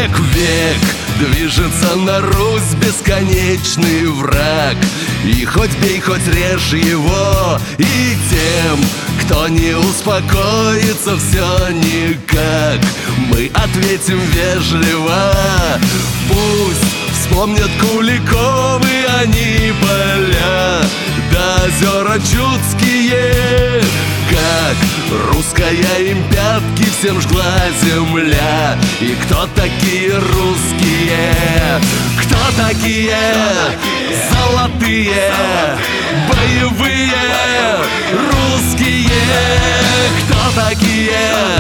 Век в век движется на Русь бесконечный враг. И хоть бей, хоть режь его, и тем, кто не успокоится, все никак. Мы ответим вежливо, пусть вспомнят Куликовы они поля, да озера чудские. Как русская им пятки всем жгла земля. И кто такие русские? Кто такие? Золотые, боевые русские. Кто такие?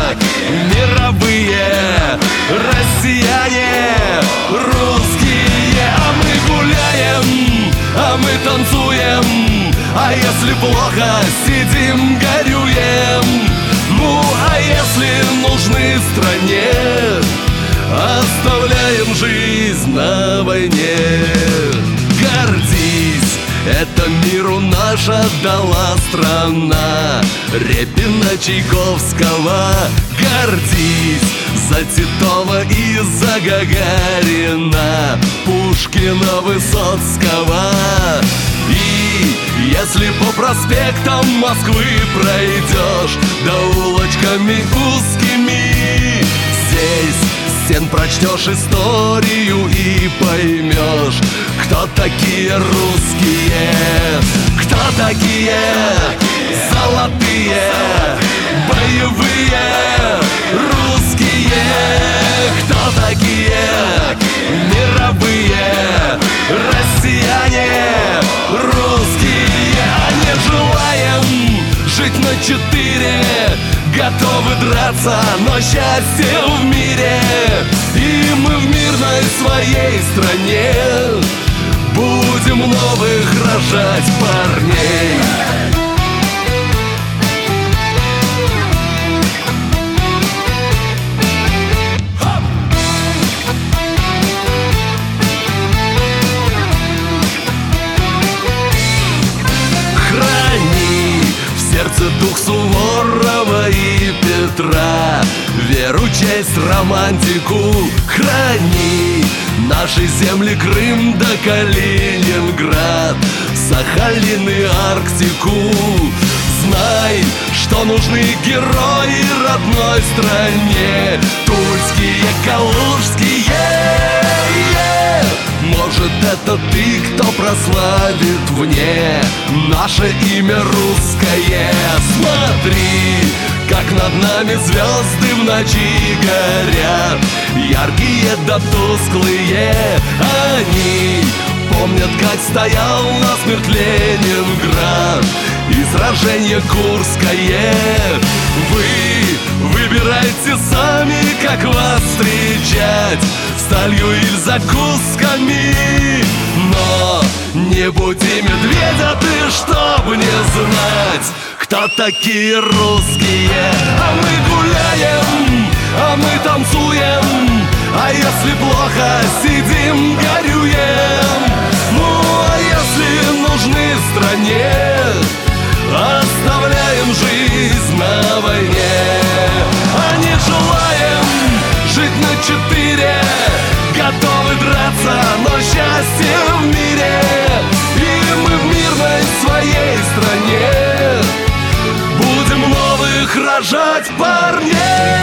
Мировые россияне русские. А мы гуляем, а мы танцуем, а если плохо, сидим, горюем. Ну, а если нужны стране, оставляем жизнь на войне. Гордись, это миру наша дала страна Репина, Чайковского. Гордись за Титова и за Гагарина, Пушкина, Высоцкого. И если по проспектам Москвы пройдешь, да улочками узкими, здесь стен прочтешь историю и поймешь, кто такие русские, кто такие золотые, боевые русские, кто такие мировые россияне русские. А не желаем жить на 4, готовы драться, но счастье в мире. И мы в мирной своей стране будем новых рожать парней. Сердце дух Суворова и Петра, веру, честь, романтику храни. Наши земли Крым да Калининград, Сахалин и Арктику. Знай, что нужны герои родной стране, тульские, калужские. Может, это ты, кто прославит вне наше имя русское. Смотри, как над нами звезды в ночи горят, яркие да тусклые. Они помнят, как стоял насмерть Ленинград и сражение Курское. Вы выбирайте сами, как вас встречать, сталью или закусками. Но не буди медведя ты, чтоб не знать, кто такие русские. А мы гуляем, а мы танцуем, а если плохо, сидим, горюем. Ну, а если нужны стране, оставляем жизнь на войне. А не желаем жить на 4, готовы драться, но счастье в мире. И мы в мирной своей стране будем новых рожать парней.